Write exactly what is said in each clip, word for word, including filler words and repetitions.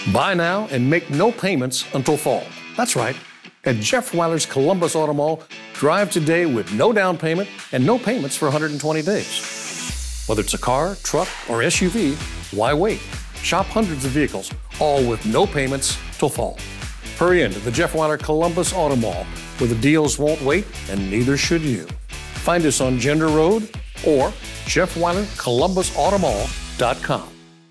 Buy now and make no payments until fall. That's right. At Jeff Weiler's Columbus Auto Mall, drive today with no down payment and no payments for one hundred twenty days. Whether it's a car, truck, or S U V, why wait? Shop hundreds of vehicles, all with no payments till fall. Hurry into the Jeff Weiler Columbus Auto Mall, where the deals won't wait and neither should you. Find us on Gender Road or Jeff Weiler Columbus Auto Mall dot com.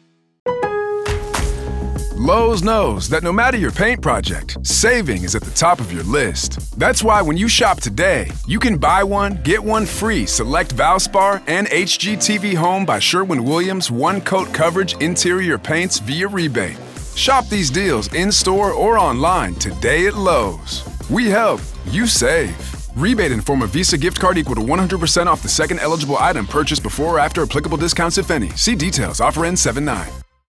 Lowe's knows that no matter your paint project, saving is at the top of your list. That's why when you shop today, you can buy one, get one free select Valspar and H G T V Home by Sherwin-Williams one-coat coverage interior paints via rebate. Shop these deals in-store or online today at Lowe's. We help, you save. Rebate in form of Visa gift card equal to one hundred percent off the second eligible item purchased before or after applicable discounts, if any. See details. Offer ends seven nine.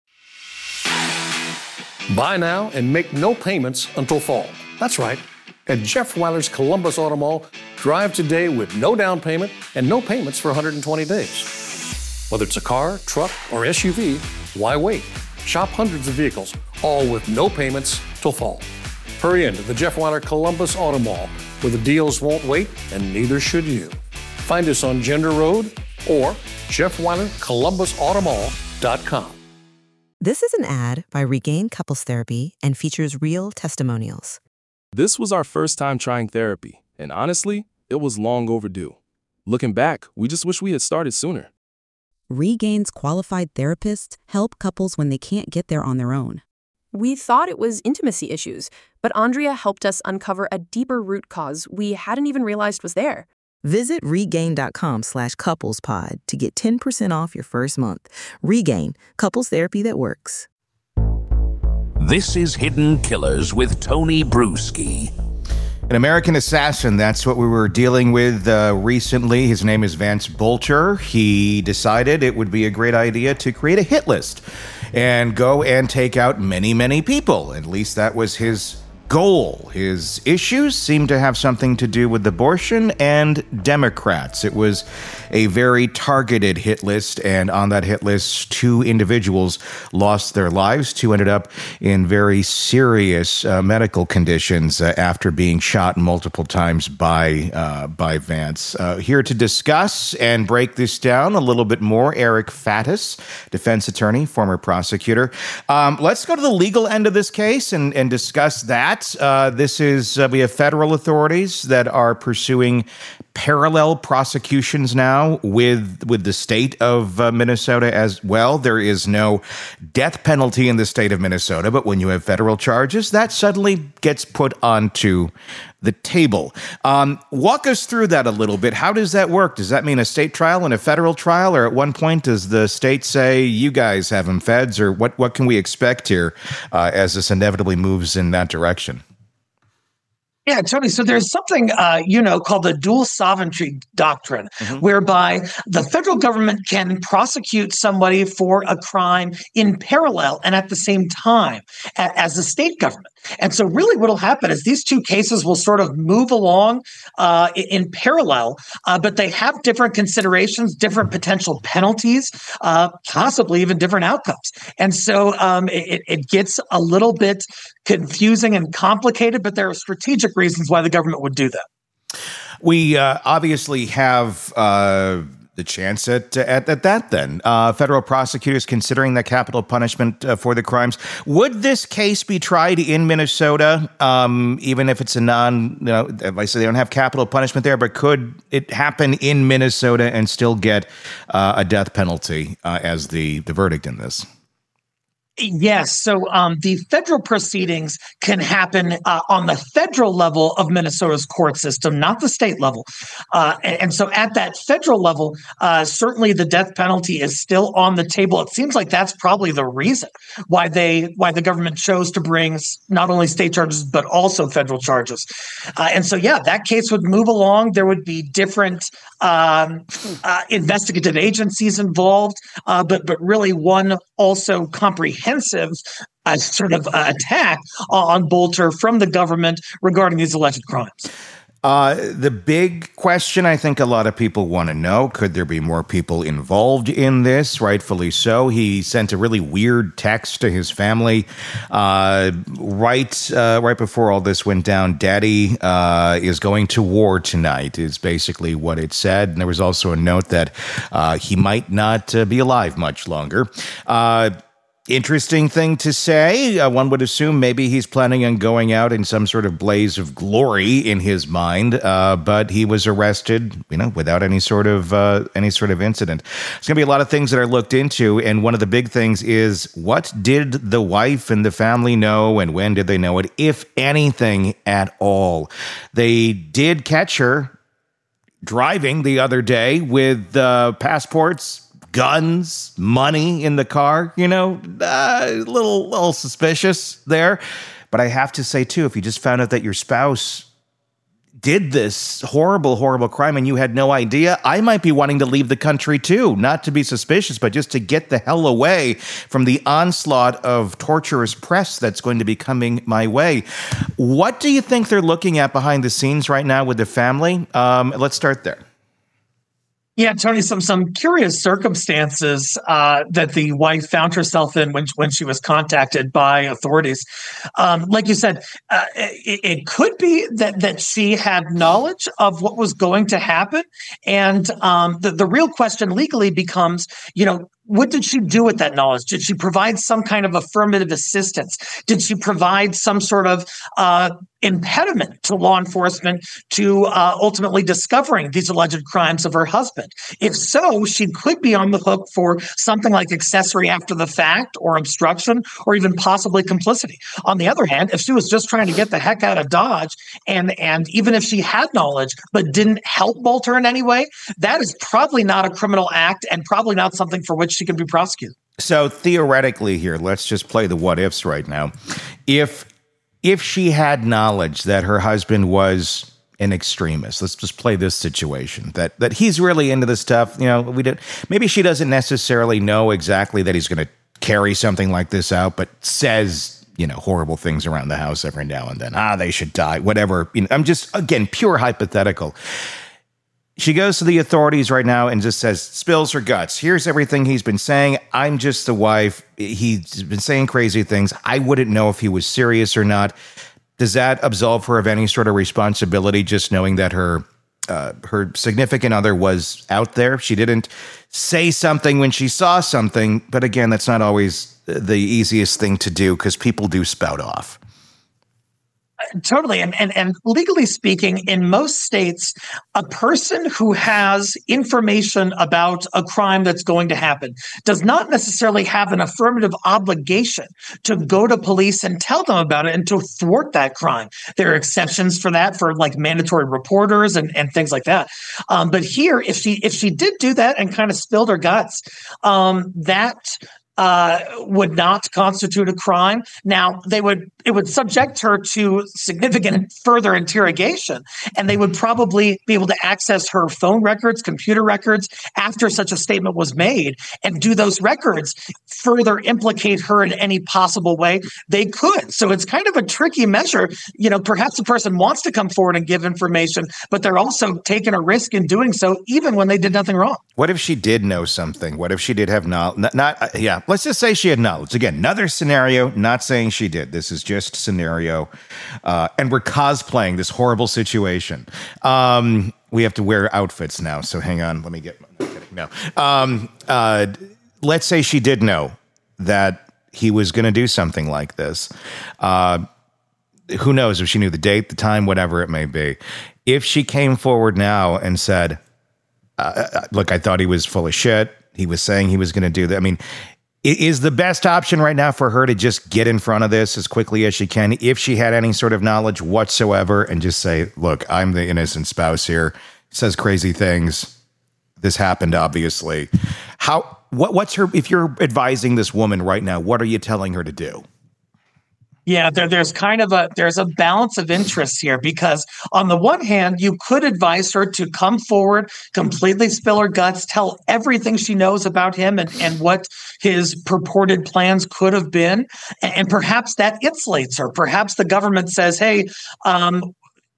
Buy now and make no payments until fall. That's right. At Jeff Weiler's Columbus Auto Mall, drive today with no down payment and no payments for one hundred twenty days. Whether it's a car, truck, or S U V, why wait? Shop hundreds of vehicles, all with no payments till fall. Hurry into the Jeff Weiler Columbus Auto Mall, where the deals won't wait and neither should you. Find us on Gender Road or Jeff Weiler Columbus Auto Mall dot com. This is an ad by Regain Couples Therapy and features real testimonials. This was our first time trying therapy, and honestly, it was long overdue. Looking back, we just wish we had started sooner. Regain's qualified therapists help couples when they can't get there on their own. We thought it was intimacy issues, but Andrea helped us uncover a deeper root cause we hadn't even realized was there. Visit regain.com slash couplespod to get ten percent off your first month. Regain, couples therapy that works. This is Hidden Killers with Tony Bruschi. An American assassin, that's what we were dealing with uh, recently. His name is Vance Bolcher. He decided it would be a great idea to create a hit list and go and take out many, many people. At least that was his goal. His issues seemed to have something to do with abortion and Democrats. It was a very targeted hit list, and on that hit list, two individuals lost their lives. Two ended up in very serious uh, medical conditions uh, after being shot multiple times by uh, by Vance. Uh, here to discuss and break this down a little bit more, Eric Fatus, defense attorney, former prosecutor. Um, let's go to the legal end of this case and, and discuss that. Uh, this is, uh, we have federal authorities that are pursuing parallel prosecutions now with with the state of uh, Minnesota as well. There is no death penalty in the state of Minnesota, but when you have federal charges, that suddenly gets put onto the table. Um, walk us through that a little bit. How does that work? Does that mean a state trial and a federal trial? Or at one point, does the state say, you guys have them feds? Or what, what can we expect here uh, as this inevitably moves in that direction? Yeah, Tony. So there's something, uh, you know, called the dual sovereignty doctrine, mm-hmm. whereby the federal government can prosecute somebody for a crime in parallel and at the same time a- as the state government. And so really what will happen is these two cases will sort of move along uh, in parallel, uh, but they have different considerations, different potential penalties, uh, possibly even different outcomes. And so um, it, it gets a little bit confusing and complicated, but there are strategic reasons why the government would do that. We uh, obviously have uh, the chance at, at at that then. Uh, federal prosecutors considering that capital punishment uh, for the crimes. Would this case be tried in Minnesota, um, even if it's a non, you know, if I say they don't have capital punishment there, but could it happen in Minnesota and still get uh, a death penalty uh, as the, the verdict in this? Yes. So um, the federal proceedings can happen uh, on the federal level of Minnesota's court system, not the state level. Uh, and, and so at that federal level, uh, certainly the death penalty is still on the table. It seems like that's probably the reason why they why the government chose to bring not only state charges, but also federal charges. Uh, and so, yeah, that case would move along. There would be different um, uh, investigative agencies involved, uh, but but really one also comprehensive uh, sort of uh, attack on Bolter from the government regarding these alleged crimes. Uh, the big question I think a lot of people want to know, could there be more people involved in this? Rightfully so. He sent a really weird text to his family uh, right uh, right before all this went down. Daddy uh, is going to war tonight is basically what it said. And there was also a note that uh, he might not uh, be alive much longer. Uh Interesting thing to say. Uh, one would assume maybe he's planning on going out in some sort of blaze of glory in his mind, uh, but he was arrested, you know, without any sort of uh, any sort of incident. There's going to be a lot of things that are looked into, and one of the big things is what did the wife and the family know, and when did they know it, if anything at all? They did catch her driving the other day with uh, passports, guns, money in the car, you know, uh, a little, little suspicious there. But I have to say, too, if you just found out that your spouse did this horrible, horrible crime and you had no idea, I might be wanting to leave the country, too. Not to be suspicious, but just to get the hell away from the onslaught of torturous press that's going to be coming my way. What do you think they're looking at behind the scenes right now with the family? Um, let's start there. Yeah, Tony, some some curious circumstances uh, that the wife found herself in when when she was contacted by authorities. Um, like you said, uh, it, it could be that that she had knowledge of what was going to happen, and um, the the real question legally becomes, you know, what did she do with that knowledge? Did she provide some kind of affirmative assistance? Did she provide some sort of uh, impediment to law enforcement to uh, ultimately discovering these alleged crimes of her husband? If so, she could be on the hook for something like accessory after the fact or obstruction or even possibly complicity. On the other hand, if she was just trying to get the heck out of Dodge, and, and even if she had knowledge but didn't help Bolter in any way, that is probably not a criminal act and probably not something for which she can be prosecuted. So theoretically here, let's just play the what ifs right now. If if she had knowledge that her husband was an extremist, let's just play this situation, that that he's really into this stuff, you know, we did maybe she doesn't necessarily know exactly that he's going to carry something like this out, but says, you know, horrible things around the house every now and then. Ah, they should die, whatever. You know, I'm just, again, pure hypothetical. She goes to the authorities right now and just says, spills her guts. Here's everything he's been saying. I'm just the wife. He's been saying crazy things. I wouldn't know if he was serious or not. Does that absolve her of any sort of responsibility, just knowing that her uh, her significant other was out there? She didn't say something when she saw something. But again, that's not always the easiest thing to do because people do spout off. Totally. And, and and legally speaking, in most states, a person who has information about a crime that's going to happen does not necessarily have an affirmative obligation to go to police and tell them about it and to thwart that crime. There are exceptions for that, for like mandatory reporters and, and things like that. Um, but here, if she if she did do that and kind of spilled her guts, um, that uh, would not constitute a crime. Now, they would it would subject her to significant further interrogation, and they would probably be able to access her phone records, computer records after such a statement was made, and do those records further implicate her in any possible way they could. So it's kind of a tricky measure. You know, perhaps the person wants to come forward and give information, but they're also taking a risk in doing so, even when they did nothing wrong. What if she did know something? What if she did have knowledge? Not, not uh, yeah, let's just say she had knowledge. Again, another scenario, not saying she did. This is just scenario. Uh, and we're cosplaying this horrible situation. Um, we have to wear outfits now, so hang on. Let me get... No, kidding, no. Um, uh, let's say she did know that he was going to do something like this. Uh, who knows if she knew the date, the time, whatever it may be. If she came forward now and said, uh, look, I thought he was full of shit. He was saying he was going to do that. I mean, is the best option right now for her to just get in front of this as quickly as she can, if she had any sort of knowledge whatsoever, and just say, look, I'm the innocent spouse here, says crazy things. This happened, obviously. How, what, what's her, if you're advising this woman right now, what are you telling her to do? Yeah, there, there's kind of a there's a balance of interests here, because on the one hand, you could advise her to come forward, completely spill her guts, tell everything she knows about him and, and what his purported plans could have been. And, and perhaps that insulates her. Perhaps the government says, hey, um,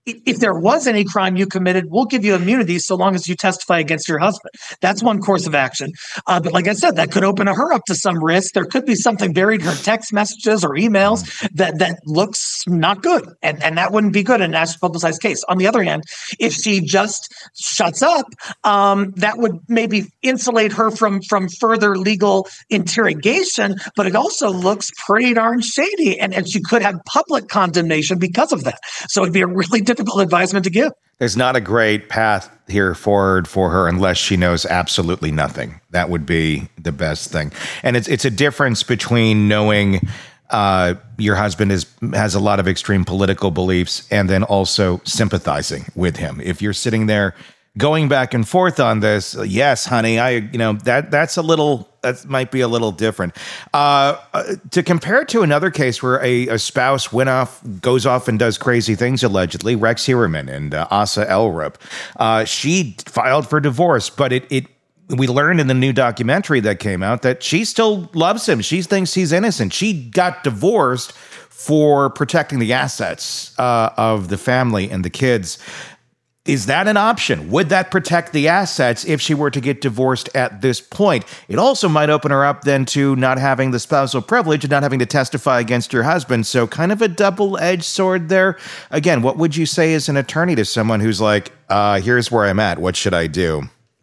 if there was any crime you committed, we'll give you immunity so long as you testify against your husband. That's one course of action. Uh, but like I said, that could open her up to some risk. There could be something buried in her text messages or emails that, that looks not good. And, and that wouldn't be good in a nationally publicized case. On the other hand, if she just shuts up, um, that would maybe insulate her from, from further legal interrogation. But it also looks pretty darn shady. And, and she could have public condemnation because of that. So it'd be a really difficult advisement to give. There's not a great path here forward for her unless she knows absolutely nothing. That would be the best thing. And it's it's a difference between knowing uh, your husband is has a lot of extreme political beliefs and then also sympathizing with him. If you're sitting there going back and forth on this, yes, honey, I, you know, that that's a little, that might be a little different. Uh, uh, to compare to another case where a, a spouse went off, goes off and does crazy things, allegedly, Rex Heuermann and uh, Asa Elrup, uh, she filed for divorce, but it, it, we learned in the new documentary that came out that she still loves him. She thinks he's innocent. She got divorced for protecting the assets uh, of the family and the kids. Is that an option? Would that protect the assets if she were to get divorced at this point? It also might open her up then to not having the spousal privilege and not having to testify against your husband. So kind of a double-edged sword there. Again, what would you say as an attorney to someone who's like, uh, here's where I'm at. What should I do?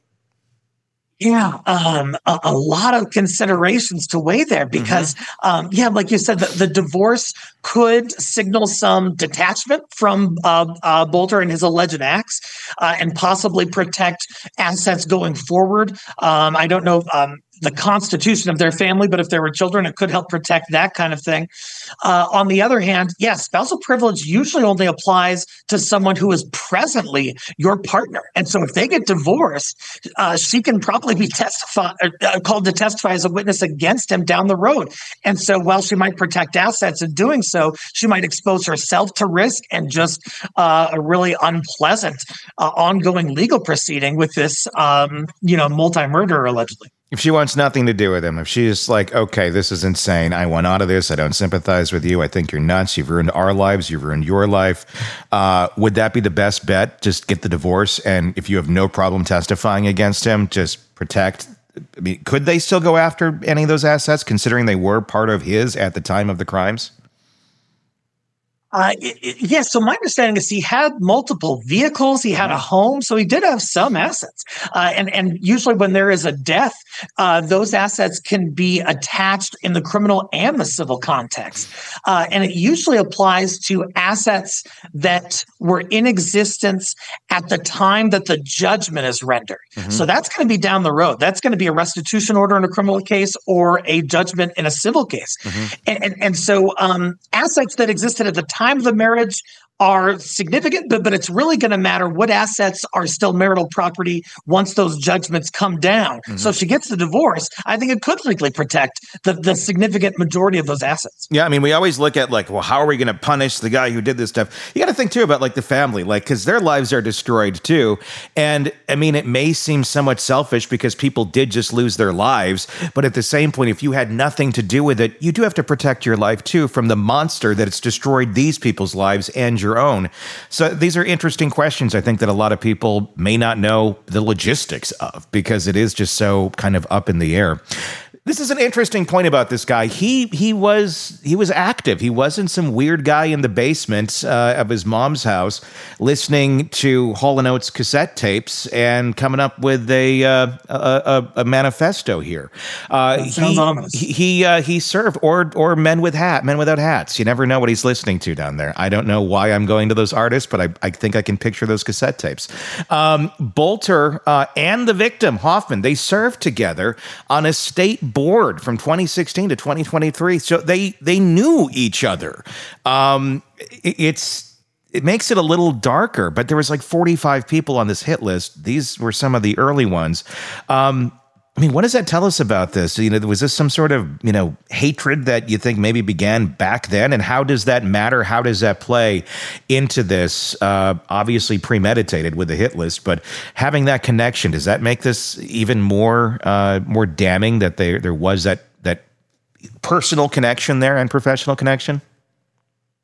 Yeah, um, a, a lot of considerations to weigh there because, mm-hmm. um, yeah, like you said, the, the divorce could signal some detachment from uh, uh, Bolter and his alleged acts uh, and possibly protect assets going forward. Um, I don't know um, the constitution of their family, but if there were children, it could help protect that kind of thing. Uh, on the other hand, yes, spousal privilege usually only applies to someone who is presently your partner. And so if they get divorced, uh, she can probably be testify, uh, called to testify as a witness against him down the road. And so while she might protect assets in doing so, she might expose herself to risk and just uh, a really unpleasant uh, ongoing legal proceeding with this, um, you know, multi-murderer allegedly. If she wants nothing to do with him, if she's like, okay, this is insane. I want out of this. I don't sympathize with you. I think you're nuts. You've ruined our lives. You've ruined your life. Uh, would that be the best bet? Just get the divorce. And if you have no problem testifying against him, just protect. I mean, could they still go after any of those assets, considering they were part of his at the time of the crimes? Uh, it, it, yes. Yeah, so my understanding is he had multiple vehicles. He had a home, so he did have some assets. Uh, and and usually when there is a death, uh, those assets can be attached in the criminal and the civil context. Uh, and it usually applies to assets that were in existence at the time that the judgment is rendered. Mm-hmm. So that's going to be down the road. That's going to be a restitution order in a criminal case or a judgment in a civil case. Mm-hmm. And, and and so um, assets that existed at the time time of the marriage are significant, but, but it's really going to matter what assets are still marital property once those judgments come down. Mm-hmm. So if she gets the divorce, I think it could legally protect the, the significant majority of those assets. Yeah, I mean, we always look at like, well, how are we going to punish the guy who did this stuff? You got to think too about like the family, like, because their lives are destroyed too. And I mean, it may seem somewhat selfish because people did just lose their lives. But at the same point, if you had nothing to do with it, you do have to protect your life too from the monster that it's destroyed these people's lives and your own. So these are interesting questions, I think, that a lot of people may not know the logistics of because it is just so kind of up in the air. This is an interesting point about this guy. He he was he was active. He wasn't some weird guy in the basement uh, of his mom's house listening to Hall and Oates cassette tapes and coming up with a uh, a, a, a manifesto here. Uh, sounds he, ominous. He he, uh, he served or or Men with Hat, Men Without Hats. You never know what he's listening to down there. I don't know why I'm going to those artists, but I, I think I can picture those cassette tapes. Um, Bolter uh, and the victim Hoffman, they served together on a state board from twenty sixteen to twenty twenty-three. So they they knew each other. Um, it, it's it makes it a little darker, but there was like forty-five people on this hit list. These were some of the early ones. Um, I mean, what does that tell us about this? You know, was this some sort of, you know, hatred that you think maybe began back then? And how does that matter? How does that play into this? Uh, obviously premeditated with the hit list, but having that connection, does that make this even more uh, more damning that there there was that that personal connection there and professional connection?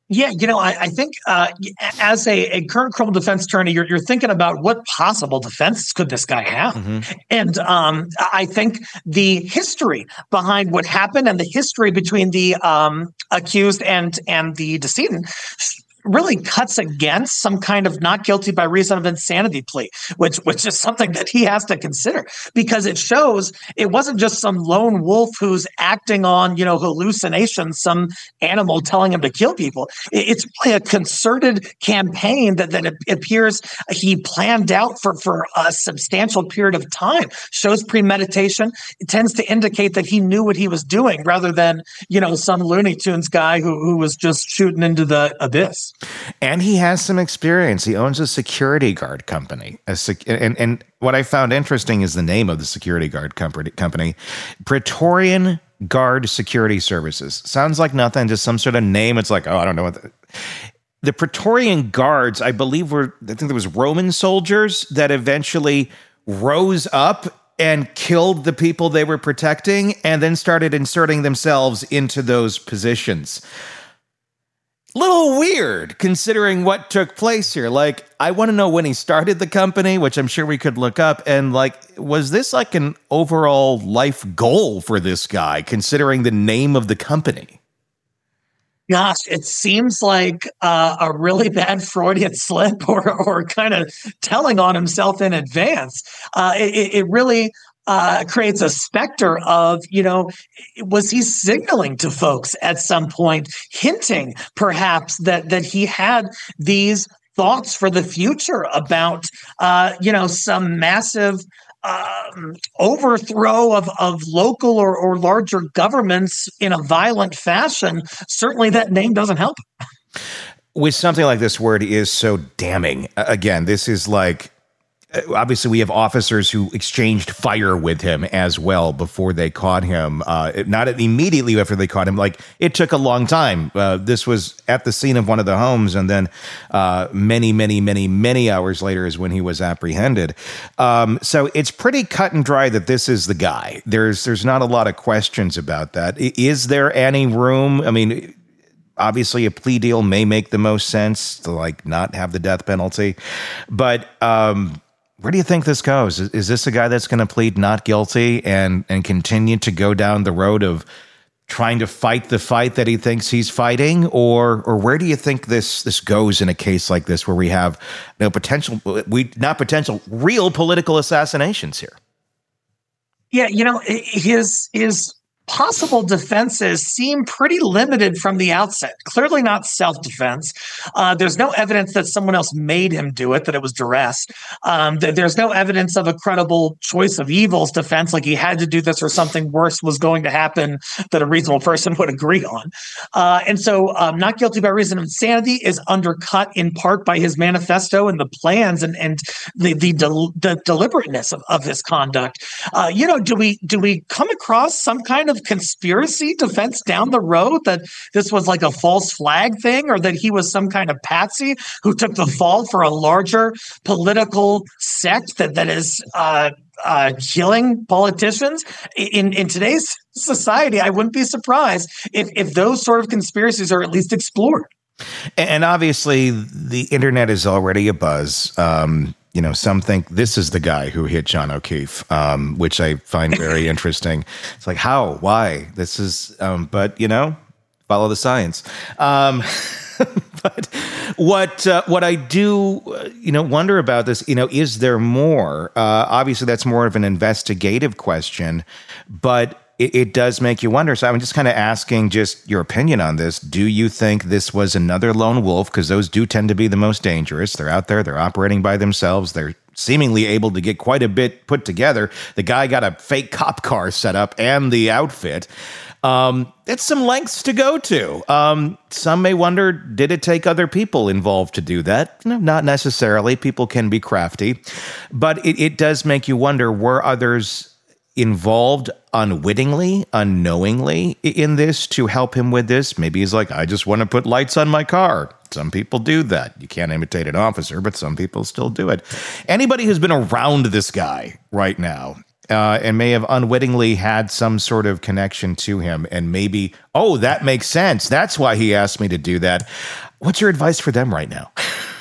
Yeah, you know, I, I think uh, as a, a current criminal defense attorney, you're, you're thinking about what possible defenses could this guy have? Mm-hmm. And um, I think the history behind what happened and the history between the um, accused and and the decedent really cuts against some kind of not guilty by reason of insanity plea, which which is something that he has to consider, because it shows it wasn't just some lone wolf who's acting on, you know, hallucinations, some animal telling him to kill people. It's really a concerted campaign that, that it appears he planned out for, for a substantial period of time, shows premeditation. It tends to indicate that he knew what he was doing rather than, you know, some Looney Tunes guy who, who was just shooting into the abyss. And he has some experience. He owns a security guard company. A sec- and, and what I found interesting is the name of the security guard company, company, Praetorian Guard Security Services. Sounds like nothing, just some sort of name. It's like, oh, I don't know what the... The Praetorian Guards, I believe, were, I think there was Roman soldiers that eventually rose up and killed the people they were protecting and then started inserting themselves into those positions. Little weird considering what took place here. Like, I want to know when he started the company, which I'm sure we could look up. And like, was this like an overall life goal for this guy, considering the name of the company? Gosh, it seems like uh, a really bad Freudian slip or, or kind of telling on himself in advance. Uh, it, it really Uh, creates a specter of, you know, was he signaling to folks at some point, hinting perhaps that that he had these thoughts for the future about, uh, you know, some massive um, overthrow of, of local or, or larger governments in a violent fashion? Certainly that name doesn't help. With something like this where it is so damning, again, this is like, obviously, we have officers who exchanged fire with him as well before they caught him. Uh, not immediately after they caught him. Like, it took a long time. Uh, this was at the scene of one of the homes, and then uh, many, many, many, many hours later is when he was apprehended. Um, so it's pretty cut and dry that this is the guy. There's there's not a lot of questions about that. Is there any room? I mean, obviously, a plea deal may make the most sense to like not have the death penalty, but. Um, Where do you think this goes? Is, is this a guy that's going to plead not guilty and and continue to go down the road of trying to fight the fight that he thinks he's fighting, or or where do you think this this goes in a case like this where we have no potential, we not potential, real political assassinations here? Yeah, you know, his his possible defenses seem pretty limited from the outset. Clearly not self-defense. Uh, there's no evidence that someone else made him do it, that it was duress. Um, th- there's no evidence of a credible choice of evils defense, like he had to do this or something worse was going to happen that a reasonable person would agree on. Uh, and so um, not guilty by reason of insanity is undercut in part by his manifesto and the plans and, and the the, del- the deliberateness of, of his conduct. Uh, you know, do we do we come across some kind of conspiracy defense down the road that this was like a false flag thing, or that he was some kind of patsy who took the fall for a larger political sect that that is uh, uh, killing politicians? In in today's society, I wouldn't be surprised if if those sort of conspiracies are at least explored. And obviously, the internet is already abuzz. Um, You know, some think this is the guy who hit John O'Keefe, um, which I find very interesting. It's like, how? Why? This is, um, but, you know, follow the science. Um, but what uh, what I do, uh, you know, wonder about this, you know, is there more? Uh, obviously, that's more of an investigative question, but It, it does make you wonder. So I'm just kind of asking just your opinion on this. Do you think this was another lone wolf? Because those do tend to be the most dangerous. They're out there. They're operating by themselves. They're seemingly able to get quite a bit put together. The guy got a fake cop car set up and the outfit. Um, it's some lengths to go to. Um, some may wonder, did it take other people involved to do that? No, not necessarily. People can be crafty. But it, it does make you wonder, were others involved unwittingly, unknowingly in this to help him with this? Maybe he's like, I just want to put lights on my car. Some people do that. You can't imitate an officer, but some people still do it. Anybody who's been around this guy right now, uh, and may have unwittingly had some sort of connection to him. And maybe, oh, that makes sense. That's why he asked me to do that. What's your advice for them right now?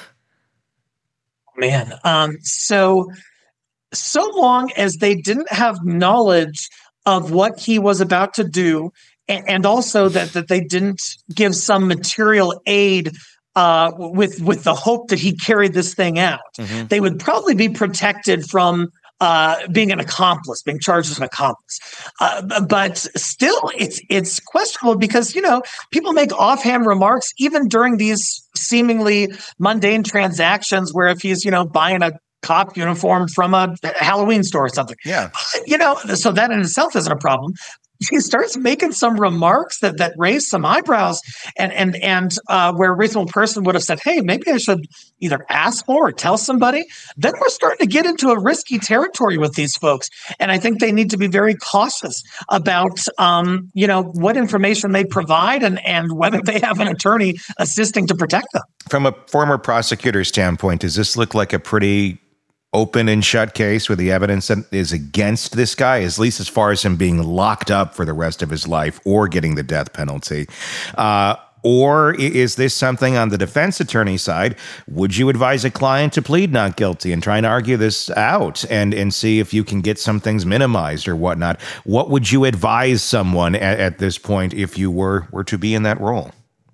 Man, um, so so long as they didn't have knowledge of what he was about to do, and, and also that that they didn't give some material aid uh, with with the hope that he carried this thing out, mm-hmm. they would probably be protected from uh, being an accomplice, being charged as an accomplice. Uh, but still, it's it's questionable because, you know, people make offhand remarks even during these seemingly mundane transactions where if he's, you know, buying a cop uniform from a Halloween store or something. Yeah. You know, so that in itself isn't a problem. He starts making some remarks that that raise some eyebrows, and and and uh, where a reasonable person would have said, "Hey, maybe I should either ask more or tell somebody." Then we're starting to get into a risky territory with these folks, and I think they need to be very cautious about, um, you know, what information they provide and and whether they have an attorney assisting to protect them. From a former prosecutor standpoint, does this look like a pretty open and shut case where the evidence that is against this guy, at least as far as him being locked up for the rest of his life or getting the death penalty? Uh, or is this something on the defense attorney side? Would you advise a client to plead not guilty and try and argue this out and, and see if you can get some things minimized or whatnot? What would you advise someone at, at this point if you were, were to be in that role?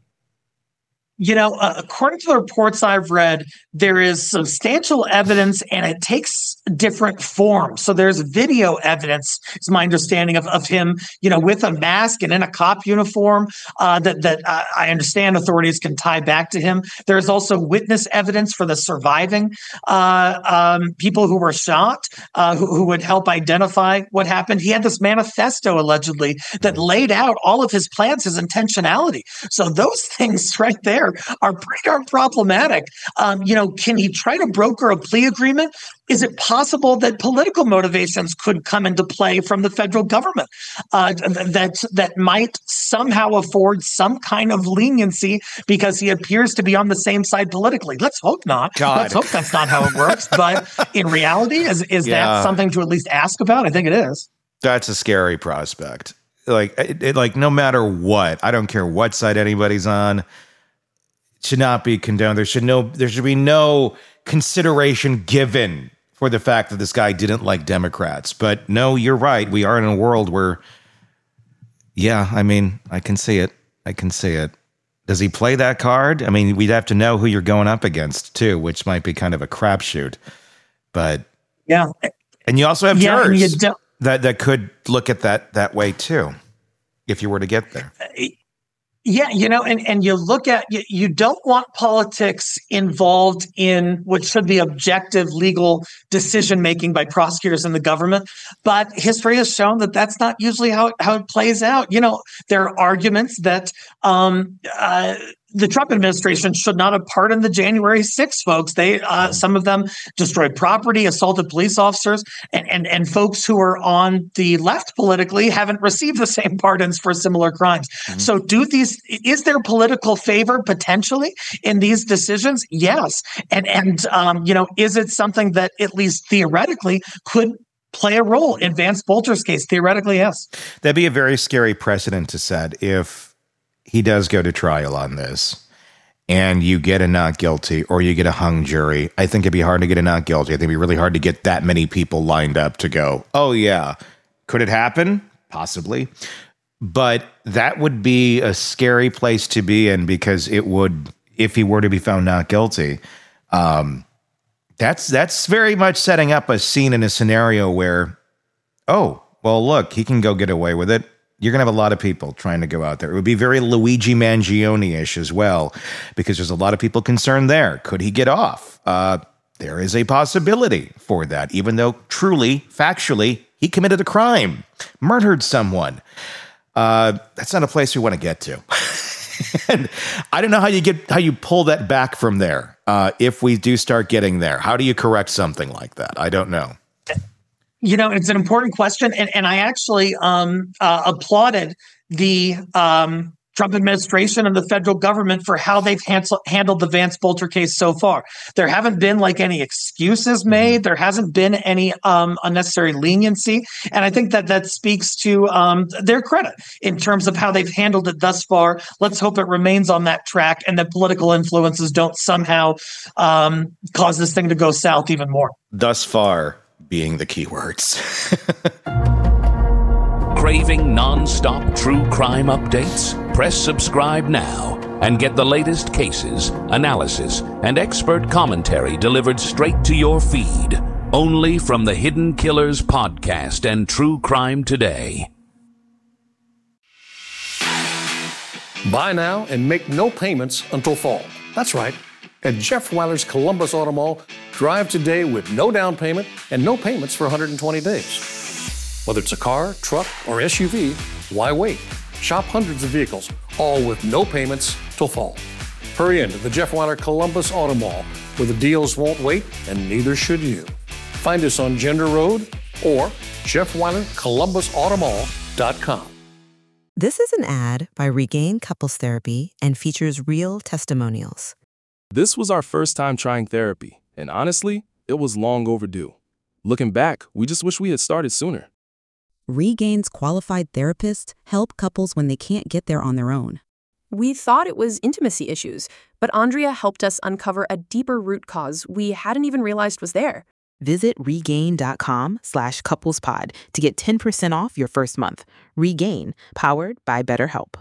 You know, uh, according to the reports I've read, there is substantial evidence and it takes different forms. So there's video evidence, it's my understanding of, of him, you know, with a mask and in a cop uniform uh, that, that uh, I understand authorities can tie back to him. There's also witness evidence for the surviving uh, um, people who were shot, uh, who, who would help identify what happened. He had this manifesto allegedly that laid out all of his plans, his intentionality. So those things right there are pretty darn problematic. Um, you know, can he try to broker a plea agreement? Is it possible that political motivations could come into play from the federal government uh, that that might somehow afford some kind of leniency because he appears to be on the same side politically? Let's hope not. God. Let's hope that's not how it works. But in reality, is is Yeah. that something to at least ask about? I think it is. That's a scary prospect. Like, it, it- like no matter what, I don't care what side anybody's on, should not be condoned. There should no, there should be no consideration given for the fact that this guy didn't like Democrats. But no, you're right. We are in a world where, yeah, I mean, I can see it. I can see it. Does he play that card? I mean, we'd have to know who you're going up against too, which might be kind of a crapshoot. But Yeah. and you also have Yeah, and you jurors don't- that that could look at that that way too, if you were to get there. Yeah, you know, and, and you look at, you, you don't want politics involved in what should be objective legal decision-making by prosecutors and the government. But history has shown that that's not usually how it, how it plays out. You know, there are arguments that um, uh, the Trump administration should not have pardoned the January sixth folks. They, uh, some of them destroyed property, assaulted police officers, and, and, and folks who are on the left politically haven't received the same pardons for similar crimes. Mm-hmm. So do these, is there political favor potentially in these decisions? Yes. And, and um, you know, is it something that at least theoretically could play a role in Vance Bolter's case? Theoretically, yes. That'd be a very scary precedent to set if he does go to trial on this and you get a not guilty or you get a hung jury. I think it'd be hard to get a not guilty. I think it'd be really hard to get that many people lined up to go, oh yeah, could it happen? Possibly. But that would be a scary place to be in because it would, if he were to be found not guilty, um, that's, that's very much setting up a scene in a scenario where, oh, well, look, he can go get away with it. You're going to have a lot of people trying to go out there. It would be very Luigi Mangione-ish as well, because there's a lot of people concerned there. Could he get off? Uh, there is a possibility for that, even though truly, factually, he committed a crime, murdered someone. Uh, that's not a place we want to get to. And I don't know how you get how you pull that back from there. Uh, if we do start getting there, how do you correct something like that? I don't know. You know, it's an important question, and, and I actually um, uh, applauded the um, Trump administration and the federal government for how they've hansel- handled the Vance Bolter case so far. There haven't been like any excuses made. There hasn't been any um, unnecessary leniency. And I think that that speaks to um, their credit in terms of how they've handled it thus far. Let's hope it remains on that track and that political influences don't somehow um, cause this thing to go south even more. Thus far being the key words. Craving non-stop true crime updates? Press subscribe now and get the latest cases, analysis, and expert commentary delivered straight to your feed. Only from the Hidden Killers podcast and True Crime Today. Buy now and make no payments until fall. That's right. At Jeff Weiler's Columbus Auto Mall, drive today with no down payment and no payments for one hundred twenty days. Whether it's a car, truck, or S U V, why wait? Shop hundreds of vehicles, all with no payments till fall. Hurry into the Jeff Weiler Columbus Auto Mall, where the deals won't wait and neither should you. Find us on Gender Road or Jeff Weiler Columbus Auto Mall dot com. This is an ad by Regain Couples Therapy and features real testimonials. This was our first time trying therapy, and honestly, it was long overdue. Looking back, we just wish we had started sooner. Regain's qualified therapists help couples when they can't get there on their own. We thought it was intimacy issues, but Andrea helped us uncover a deeper root cause we hadn't even realized was there. Visit regain.com slash couplespod to get ten percent off your first month. Regain, powered by BetterHelp.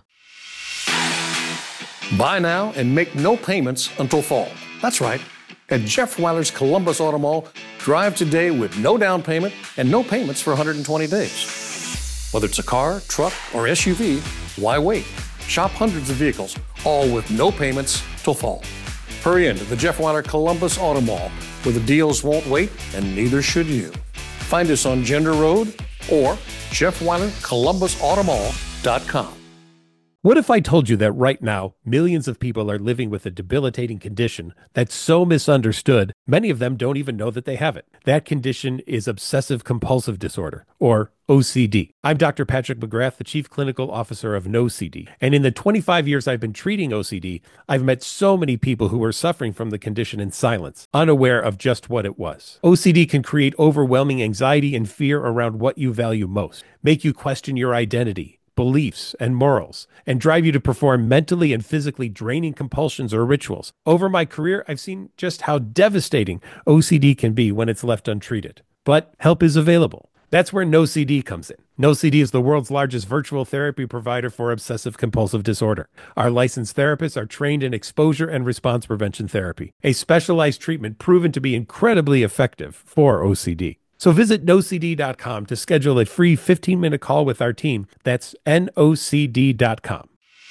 Buy now and make no payments until fall. That's right. At Jeff Weiler's Columbus Auto Mall, drive today with no down payment and no payments for one hundred twenty days. Whether it's a car, truck, or S U V, why wait? Shop hundreds of vehicles, all with no payments till fall. Hurry into the Jeff Weiler Columbus Auto Mall, where the deals won't wait and neither should you. Find us on Gender Road or Jeff Weiler Columbus Auto Mall dot com. What if I told you that right now, millions of people are living with a debilitating condition that's so misunderstood, many of them don't even know that they have it. That condition is obsessive compulsive disorder, or O C D. I'm Doctor Patrick McGrath, the Chief Clinical Officer of No C D. And in the twenty-five years I've been treating O C D, I've met so many people who are suffering from the condition in silence, unaware of just what it was. O C D can create overwhelming anxiety and fear around what you value most, make you question your identity, beliefs, and morals, and drive you to perform mentally and physically draining compulsions or rituals. Over my career, I've seen just how devastating O C D can be when it's left untreated. But help is available. That's where No C D comes in. No C D is the world's largest virtual therapy provider for obsessive compulsive disorder. Our licensed therapists are trained in exposure and response prevention therapy, a specialized treatment proven to be incredibly effective for O C D. So visit no c d dot com to schedule a free fifteen-minute call with our team. That's N O C D dot com.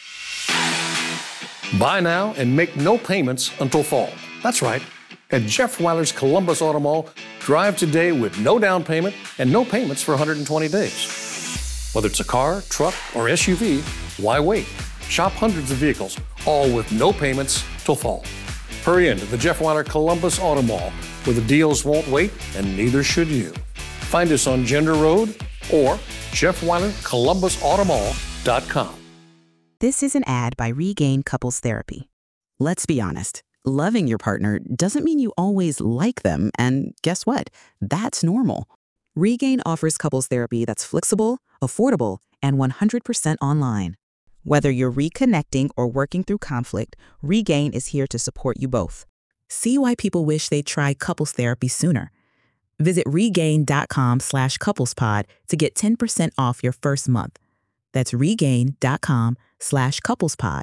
Buy now and make no payments until fall. That's right. At Jeff Weiler's Columbus Auto Mall, drive today with no down payment and no payments for one hundred twenty days. Whether it's a car, truck, or S U V, why wait? Shop hundreds of vehicles, all with no payments till fall. Hurry into the Jeff Weiler Columbus Auto Mall, where the deals won't wait and neither should you. Find us on Gender Road or Jeff Weiler Columbus Auto Mall dot com. This is an ad by Regain Couples Therapy. Let's be honest, loving your partner doesn't mean you always like them, and guess what? That's normal. Regain offers couples therapy that's flexible, affordable, and one hundred percent online. Whether you're reconnecting or working through conflict, Regain is here to support you both. See why people wish they'd try couples therapy sooner. Visit regain.com slash couplespod to get ten percent off your first month. That's regain.com slash couplespod.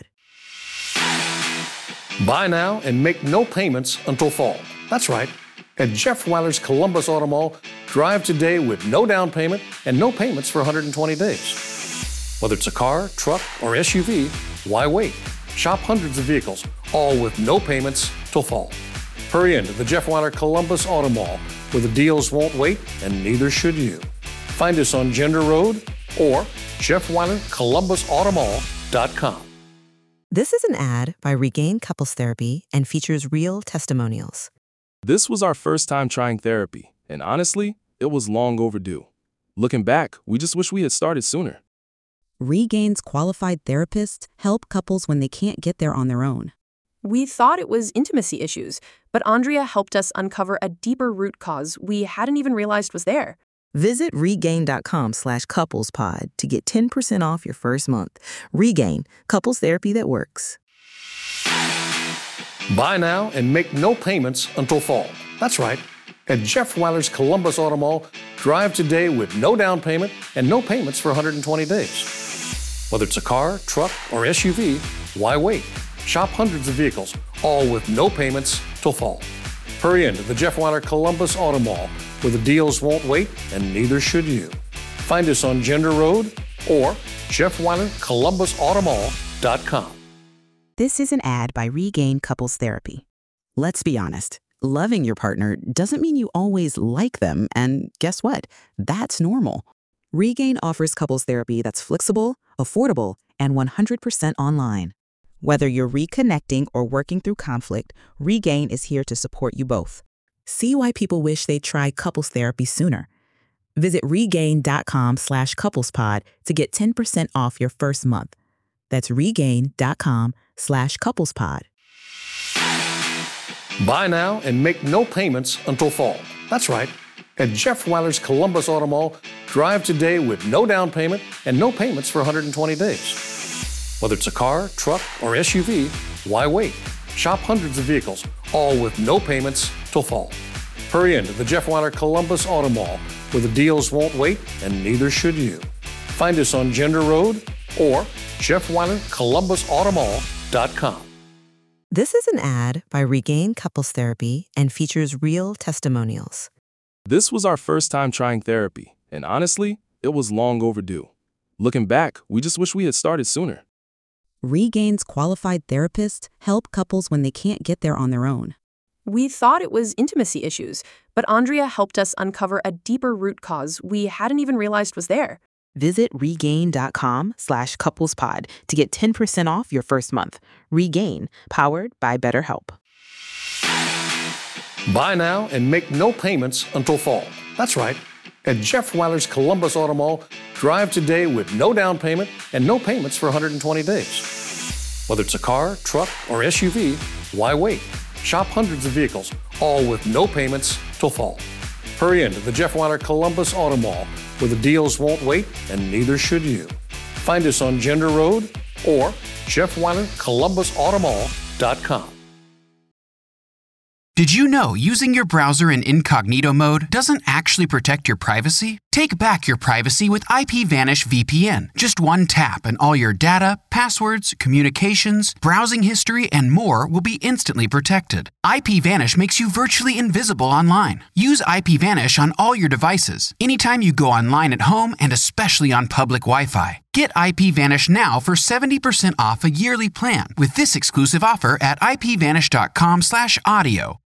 Buy now and make no payments until fall. That's right. At Jeff Weiler's Columbus Auto Mall, drive today with no down payment and no payments for one hundred twenty days. Whether it's a car, truck, or S U V, why wait? Shop hundreds of vehicles, all with no payments till fall. Hurry into the Jeff Weiler Columbus Auto Mall, where the deals won't wait and neither should you. Find us on Gender Road or Jeff Weiler Columbus Auto Mall dot com. This is an ad by Regain Couples Therapy and features real testimonials. This was our first time trying therapy, and honestly, it was long overdue. Looking back, we just wish we had started sooner. Regain's qualified therapists help couples when they can't get there on their own. We thought it was intimacy issues, but Andrea helped us uncover a deeper root cause we hadn't even realized was there. Visit regain.com slash couplespod to get ten percent off your first month. Regain, couples therapy that works. Buy now and make no payments until fall. That's right. At Jeff Weiler's Columbus Auto Mall, drive today with no down payment and no payments for one hundred twenty days. Whether it's a car, truck, or S U V, why wait? Shop hundreds of vehicles, all with no payments till fall. Hurry into the Jeff Weiler Columbus Auto Mall, where the deals won't wait and neither should you. Find us on Gender Road or jeff weiler columbus auto mall dot com. This is an ad by Regain Couples Therapy. Let's be honest, loving your partner doesn't mean you always like them, and guess what? That's normal. Regain offers couples therapy that's flexible, affordable, and one hundred percent online. Whether you're reconnecting or working through conflict, Regain is here to support you both. See why people wish they'd try couples therapy sooner. Visit regain.com slash couplespod to get ten percent off your first month. That's regain.com slash couplespod. Buy now and make no payments until fall. That's right. At Jeff Weiler's Columbus Auto Mall, drive today with no down payment and no payments for one hundred twenty days. Whether it's a car, truck, or S U V, why wait? Shop hundreds of vehicles, all with no payments till fall. Hurry into the Jeff Weiler Columbus Auto Mall, where the deals won't wait and neither should you. Find us on Gender Road or jeff weiler columbus auto mall dot com. This is an ad by Regain Couples Therapy and features real testimonials. This was our first time trying therapy, and honestly, it was long overdue. Looking back, we just wish we had started sooner. Regain's qualified therapists help couples when they can't get there on their own. We thought it was intimacy issues, but Andrea helped us uncover a deeper root cause we hadn't even realized was there. Visit regain.com slash couplespod to get ten percent off your first month. Regain, powered by BetterHelp. Buy now and make no payments until fall. That's right. At Jeff Weiler's Columbus Auto Mall, drive today with no down payment and no payments for one hundred twenty days. Whether it's a car, truck, or S U V, why wait? Shop hundreds of vehicles, all with no payments till fall. Hurry into the Jeff Weiler Columbus Auto Mall, where the deals won't wait and neither should you. Find us on Gender Road or jeff weiler columbus auto mall dot com. Did you know using your browser in incognito mode doesn't actually protect your privacy? Take back your privacy with IPVanish V P N. Just one tap and all your data, passwords, communications, browsing history, and more will be instantly protected. IPVanish makes you virtually invisible online. Use IPVanish on all your devices, anytime you go online at home and especially on public Wi-Fi. Get IPVanish now for seventy percent off a yearly plan with this exclusive offer at ipvanish.com slash audio.